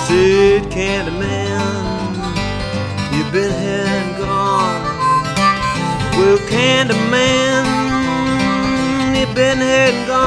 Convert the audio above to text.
said, Candyman, you've been here and gone. Well, Candyman, you've been here and gone.